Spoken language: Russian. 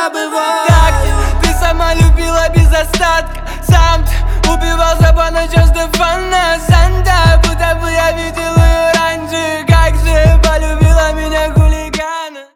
забывай. Так ты сама любила без остатка, сам ты убивал за по ночам Стефана Санта. Будто бы я видел